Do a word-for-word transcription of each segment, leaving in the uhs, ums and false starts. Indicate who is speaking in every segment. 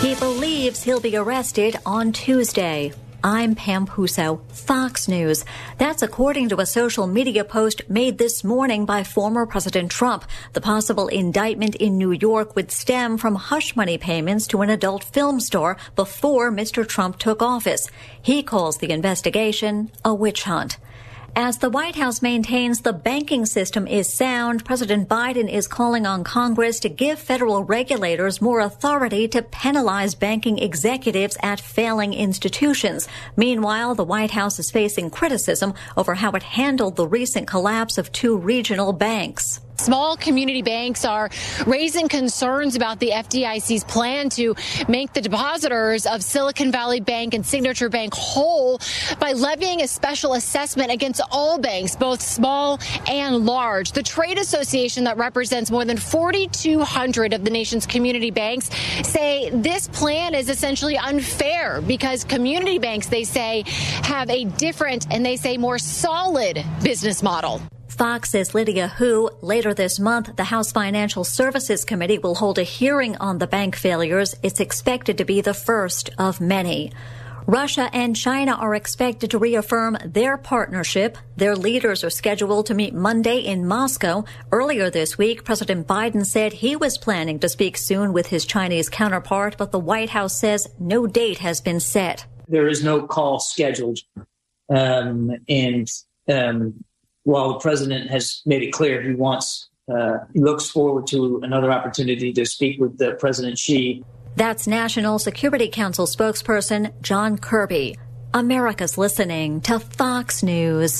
Speaker 1: He believes he'll be arrested on Tuesday. I'm Pam Puso, Fox News. That's according to a social media post made this morning by former President Trump. The possible indictment in New York would stem from hush money payments to an adult film star before Mister Trump took office. He calls the investigation a witch hunt. As the White House maintains the banking system is sound, President Biden is calling on Congress to give federal regulators more authority to penalize banking executives at failing institutions. Meanwhile, the White House is facing criticism over how it handled the recent collapse of two regional banks.
Speaker 2: Small community banks are raising concerns about the F D I C's plan to make the depositors of Silicon Valley Bank and Signature Bank whole by levying a special assessment against all banks, both small and large. The trade association that represents more than forty-two hundred of the nation's community banks say this plan is essentially unfair because community banks, they say, have a different and they say more solid business model.
Speaker 1: Fox's Lydia Hu. Later this month, the House Financial Services Committee will hold a hearing on the bank failures. It's expected to be the first of many. Russia and China are expected to reaffirm their partnership. Their leaders are scheduled to meet Monday in Moscow. Earlier this week, President Biden said he was planning to speak soon with his Chinese counterpart, but the White House says no date has been set.
Speaker 3: There is no call scheduled. Um, and um, while the president has made it clear he wants, uh, he looks forward to another opportunity to speak with uh, President Xi.
Speaker 1: That's National Security Council spokesperson John Kirby. America's listening to Fox News.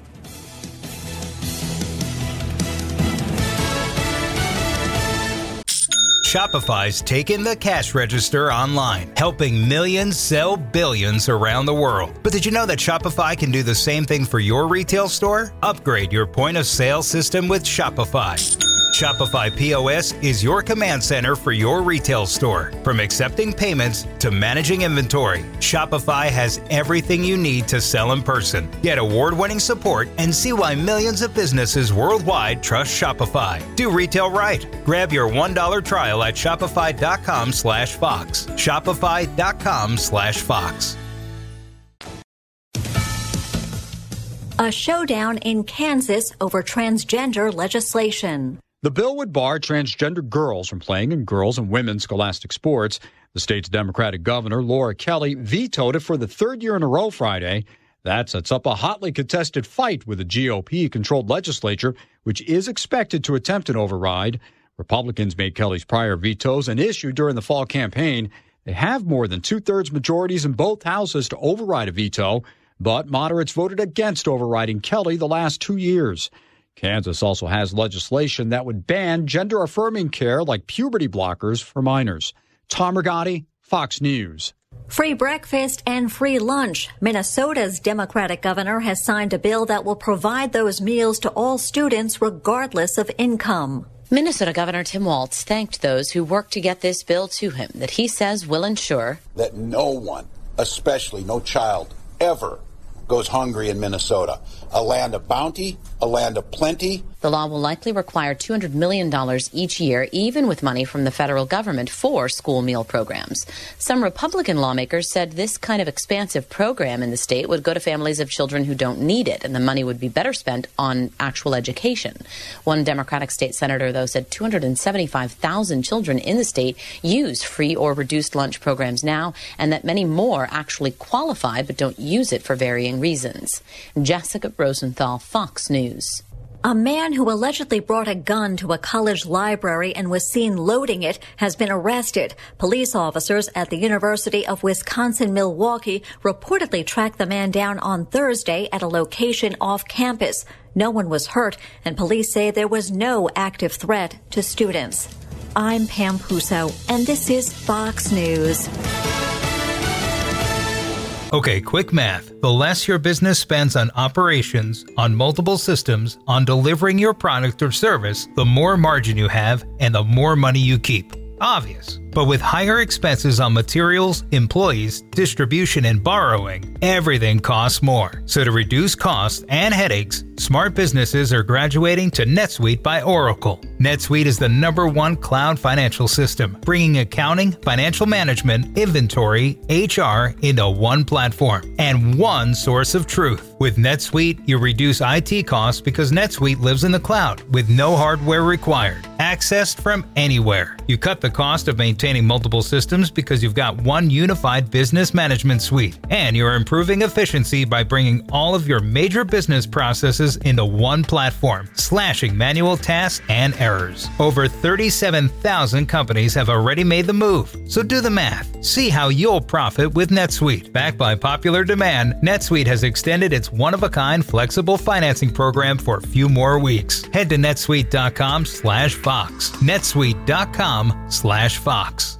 Speaker 4: Shopify's taken the cash register online, helping millions sell billions around the world. But did you know that Shopify can do the same thing for your retail store? Upgrade your point of sale system with Shopify. Shopify P O S is your command center for your retail store. From accepting payments to managing inventory, Shopify has everything you need to sell in person. Get award-winning support and see why millions of businesses worldwide trust Shopify. Do retail right. Grab your one dollar trial at shopify.com slash Fox. Shopify.com slash Fox.
Speaker 1: A showdown in Kansas over transgender legislation.
Speaker 5: The bill would bar transgender girls from playing in girls' and women's scholastic sports. The state's Democratic governor, Laura Kelly, vetoed it for the third year in a row Friday. That sets up a hotly contested fight with the G O P-controlled legislature, which is expected to attempt an override. Republicans made Kelly's prior vetoes an issue during the fall campaign. They have more than two-thirds majorities in both houses to override a veto, but moderates voted against overriding Kelly the last two years. Kansas also has legislation that would ban gender-affirming care like puberty blockers for minors. Tom Rigotti, Fox News.
Speaker 1: Free breakfast and free lunch. Minnesota's Democratic governor has signed a bill that will provide those meals to all students regardless of income.
Speaker 6: Minnesota Governor Tim Walz thanked those who worked to get this bill to him that he says will ensure
Speaker 7: that no one, especially no child, ever goes hungry in Minnesota. A land of bounty, a land of plenty.
Speaker 6: The law will likely require two hundred million dollars each year, even with money from the federal government for school meal programs. Some Republican lawmakers said this kind of expansive program in the state would go to families of children who don't need it, and the money would be better spent on actual education. One Democratic state senator, though, said two hundred seventy-five thousand children in the state use free or reduced lunch programs now, and that many more actually qualify but don't use it for varying reasons. Jessica Rosenthal, Fox News.
Speaker 1: A man who allegedly brought a gun to a college library and was seen loading it has been arrested. Police officers at the University of Wisconsin-Milwaukee reportedly tracked the man down on Thursday at a location off campus. No one was hurt, and police say there was no active threat to students. I'm Pam Puso, and this is Fox News.
Speaker 4: Okay, quick math. The less your business spends on operations, on multiple systems, on delivering your product or service, the more margin you have and the more money you keep. Obvious. But with higher expenses on materials, employees, distribution, and borrowing, everything costs more. So to reduce costs and headaches, smart businesses are graduating to NetSuite by Oracle. NetSuite is the number one cloud financial system, bringing accounting, financial management, inventory, H R into one platform and one source of truth. With NetSuite, you reduce I T costs because NetSuite lives in the cloud with no hardware required, accessed from anywhere. You cut the cost of maintaining multiple systems because you've got one unified business management suite, and you're improving efficiency by bringing all of your major business processes into one platform, slashing manual tasks and errors. Over thirty-seven thousand companies have already made the move, so do the math. See how you'll profit with NetSuite. Backed by popular demand, NetSuite has extended its one-of-a-kind flexible financing program for a few more weeks. Head to netsuite dot com slash Fox. netsuite dot com slash Fox.